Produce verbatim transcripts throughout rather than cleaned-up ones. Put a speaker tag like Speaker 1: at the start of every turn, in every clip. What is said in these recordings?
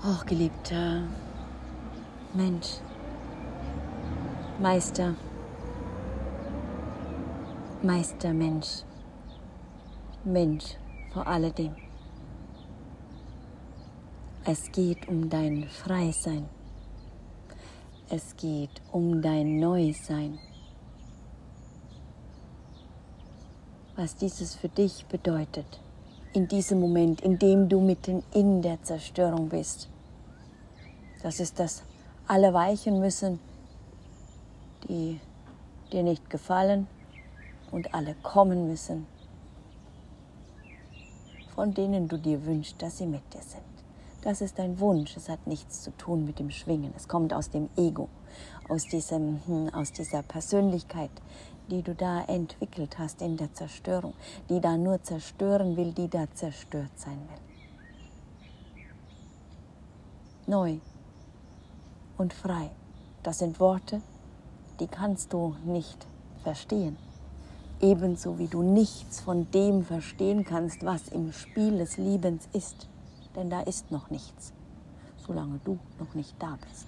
Speaker 1: Hochgeliebter Mensch, Meister, Meistermensch, Mensch vor alledem. Es geht um dein Freisein. Es geht um dein Neusein. Was dieses für dich bedeutet, in diesem Moment, in dem du mitten in der Zerstörung bist. Das ist das, alle weichen müssen, die dir nicht gefallen, und alle kommen müssen, von denen du dir wünschst, dass sie mit dir sind. Das ist dein Wunsch, es hat nichts zu tun mit dem Schwingen. Es kommt aus dem Ego, aus, diesem, aus dieser Persönlichkeit, die du da entwickelt hast in der Zerstörung, die da nur zerstören will, die da zerstört sein will. Neu und frei, das sind Worte, die kannst du nicht verstehen. Ebenso wie du nichts von dem verstehen kannst, was im Spiel des Liebens ist. Denn da ist noch nichts, solange du noch nicht da bist.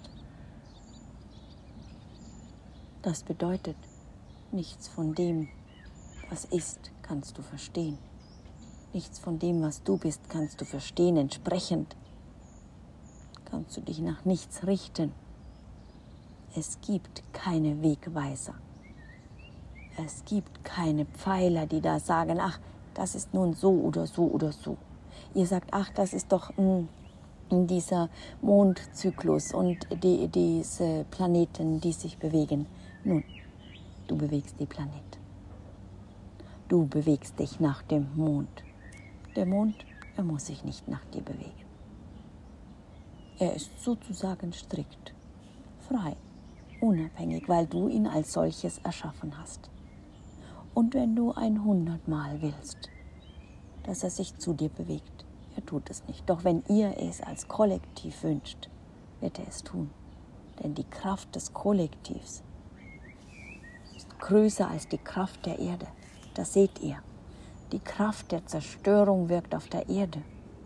Speaker 1: Das bedeutet, nichts von dem, was ist, kannst du verstehen. Nichts von dem, was du bist, kannst du verstehen. Entsprechend kannst du dich nach nichts richten. Es gibt keine Wegweiser. Es gibt keine Pfeiler, die da sagen, ach, das ist nun so oder so oder so. Ihr sagt, ach, das ist doch mh, dieser Mondzyklus und die, diese Planeten, die sich bewegen. Nun, du bewegst die Planeten. Du bewegst dich nach dem Mond. Der Mond, er muss sich nicht nach dir bewegen. Er ist sozusagen strikt, frei, unabhängig, weil du ihn als solches erschaffen hast. Und wenn du ein hundertmal willst, dass er sich zu dir bewegt, er tut es nicht. Doch wenn ihr es als Kollektiv wünscht, wird er es tun. Denn die Kraft des Kollektivs ist größer als die Kraft der Erde. Das seht ihr. Die Kraft der Zerstörung wirkt auf der Erde,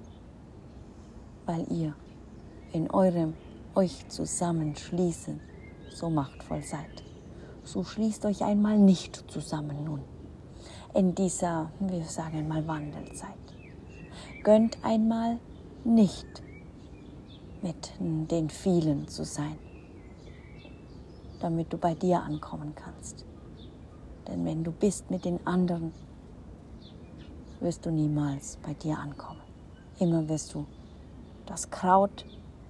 Speaker 1: weil ihr in eurem euch zusammenschließen so machtvoll seid. So schließt euch einmal nicht zusammen nun, in dieser, wir sagen mal, Wandelzeit. Gönnt einmal nicht mit den vielen zu sein, damit du bei dir ankommen kannst. Denn wenn du bist mit den anderen, wirst du niemals bei dir ankommen. Immer wirst du das Kraut,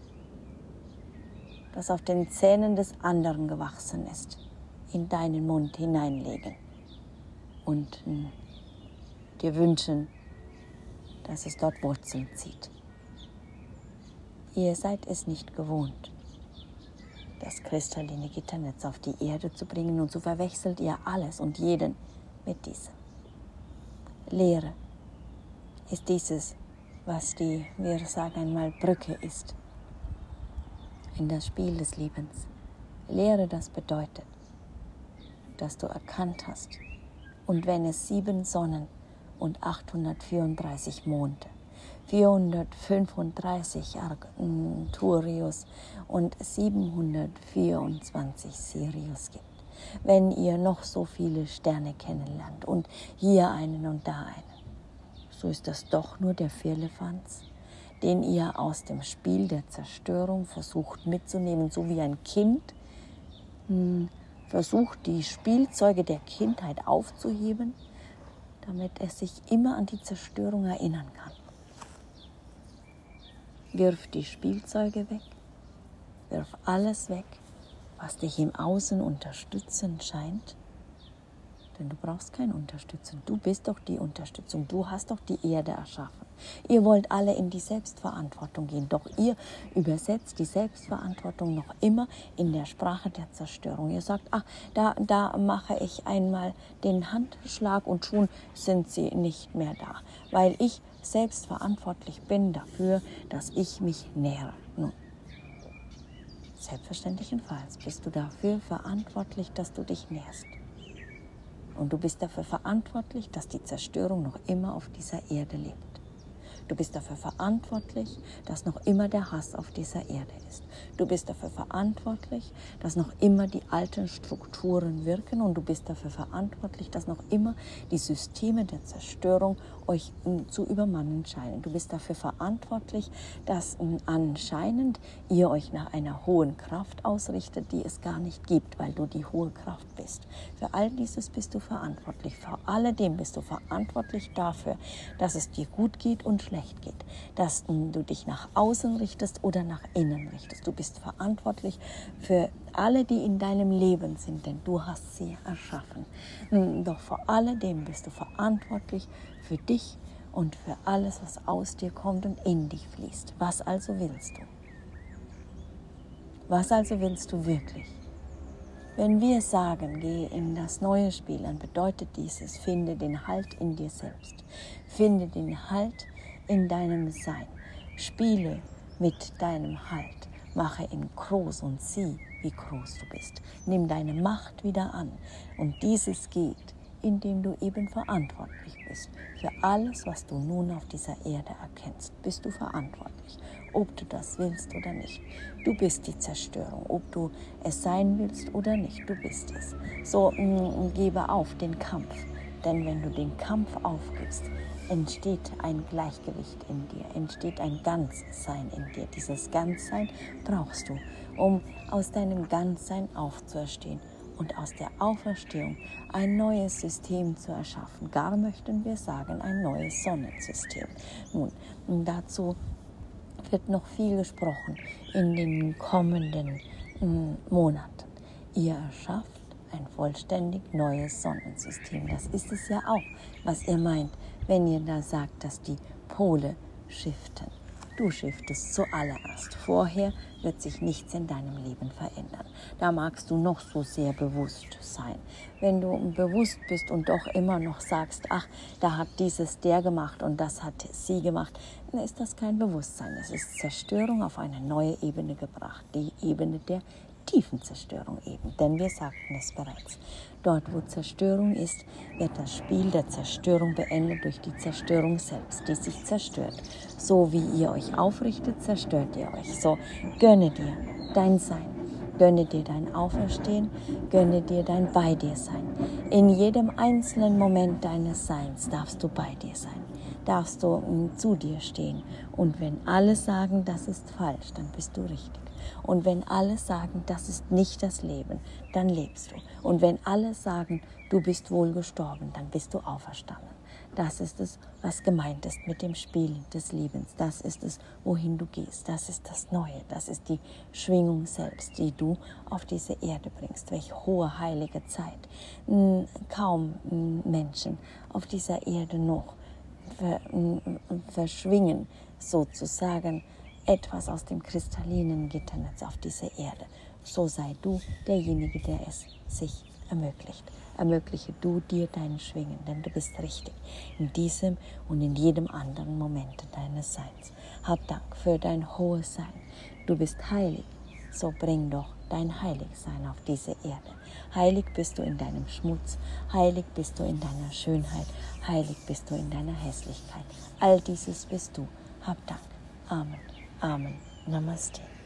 Speaker 1: das auf den Zähnen des anderen gewachsen ist, in deinen Mund hineinlegen und mh, dir wünschen, dass es dort Wurzeln zieht. Ihr seid es nicht gewohnt, das kristalline Gitternetz auf die Erde zu bringen, und so verwechselt ihr alles und jeden mit diesem. Lehre ist dieses, was die, wir sagen einmal, Brücke ist in das Spiel des Lebens. Lehre, das bedeutet, dass du erkannt hast, und wenn es sieben Sonnen und achthundertvierunddreißig Monde, vierhundertfünfunddreißig Arcturius und siebenhundertvierundzwanzig Sirius gibt, wenn ihr noch so viele Sterne kennenlernt und hier einen und da einen, so ist das doch nur der Firlefanz, den ihr aus dem Spiel der Zerstörung versucht mitzunehmen, so wie ein Kind mh, versucht, die Spielzeuge der Kindheit aufzuheben, damit es sich immer an die Zerstörung erinnern kann. Wirf die Spielzeuge weg, wirf alles weg, was dich im Außen unterstützen scheint, denn du brauchst keine Unterstützung. Du bist doch die Unterstützung, du hast doch die Erde erschaffen. Ihr wollt alle in die Selbstverantwortung gehen, doch ihr übersetzt die Selbstverantwortung noch immer in der Sprache der Zerstörung. Ihr sagt, ach, da, da mache ich einmal den Handschlag und schon sind sie nicht mehr da, weil ich selbstverantwortlich bin dafür, dass ich mich nähere. Nun, selbstverständlichenfalls bist du dafür verantwortlich, dass du dich nährst. Und du bist dafür verantwortlich, dass die Zerstörung noch immer auf dieser Erde lebt. Du bist dafür verantwortlich, dass noch immer der Hass auf dieser Erde ist. Du bist dafür verantwortlich, dass noch immer die alten Strukturen wirken und du bist dafür verantwortlich, dass noch immer die Systeme der Zerstörung euch zu übermannen scheinen. Du bist dafür verantwortlich, dass anscheinend ihr euch nach einer hohen Kraft ausrichtet, die es gar nicht gibt, weil du die hohe Kraft bist. Für all dieses bist du verantwortlich. Vor alledem bist du verantwortlich dafür, dass es dir gut geht und schlecht geht, dass du dich nach außen richtest oder nach innen richtest. Du bist verantwortlich für alle, die in deinem Leben sind, denn du hast sie erschaffen. Doch vor alledem bist du verantwortlich für dich und für alles, was aus dir kommt und in dich fließt. Was also willst du? Was also willst du wirklich? Wenn wir sagen, gehe in das neue Spiel, dann bedeutet dieses, finde den Halt in dir selbst. Finde den Halt in deinem Sein. Spiele mit deinem Halt. Mache ihn groß und sieh, wie groß du bist. Nimm deine Macht wieder an. Und dieses geht, indem du eben verantwortlich bist. Für alles, was du nun auf dieser Erde erkennst, bist du verantwortlich. Ob du das willst oder nicht. Du bist die Zerstörung. Ob du es sein willst oder nicht, du bist es. So mh, gebe auf den Kampf. Denn wenn du den Kampf aufgibst, entsteht ein Gleichgewicht in dir, entsteht ein Ganzsein in dir. Dieses Ganzsein brauchst du, um aus deinem Ganzsein aufzuerstehen und aus der Auferstehung ein neues System zu erschaffen. Gar möchten wir sagen, ein neues Sonnensystem. Nun, dazu wird noch viel gesprochen in den kommenden mm, Monaten. Ihr erschafft ein vollständig neues Sonnensystem. Das ist es ja auch, was ihr meint, wenn ihr da sagt, dass die Pole shiften. Du shiftest zuallererst. Vorher wird sich nichts in deinem Leben verändern. Da magst du noch so sehr bewusst sein. Wenn du bewusst bist und doch immer noch sagst, ach, da hat dieses der gemacht und das hat sie gemacht, dann ist das kein Bewusstsein. Es ist Zerstörung auf eine neue Ebene gebracht. Die Ebene der tiefen Zerstörung eben. Denn wir sagten es bereits. Dort, wo Zerstörung ist, wird das Spiel der Zerstörung beendet durch die Zerstörung selbst, die sich zerstört. So wie ihr euch aufrichtet, zerstört ihr euch. So gönne dir dein Sein, gönne dir dein Auferstehen, gönne dir dein Bei dir Sein. In jedem einzelnen Moment deines Seins darfst du bei dir sein, darfst du um, zu dir stehen. Und wenn alle sagen, das ist falsch, dann bist du richtig. Und wenn alle sagen, das ist nicht das Leben, dann lebst du. Und wenn alle sagen, du bist wohl gestorben, dann bist du auferstanden. Das ist es, was gemeint ist mit dem Spiel des Lebens. Das ist es, wohin du gehst. Das ist das Neue. Das ist die Schwingung selbst, die du auf diese Erde bringst. Welch hohe heilige Zeit. Kaum Menschen auf dieser Erde noch verschwingen sozusagen etwas aus dem kristallinen Gitternetz auf dieser Erde. So sei du derjenige, der es sich ermöglicht. Ermögliche du dir dein Schwingen, denn du bist richtig in diesem und in jedem anderen Moment deines Seins. Hab Dank für dein hohes Sein. Du bist heilig, so bring doch dein Heiligsein auf diese Erde. Heilig bist du in deinem Schmutz, heilig bist du in deiner Schönheit, heilig bist du in deiner Hässlichkeit. All dieses bist du. Hab Dank. Amen. Amen. Namaste.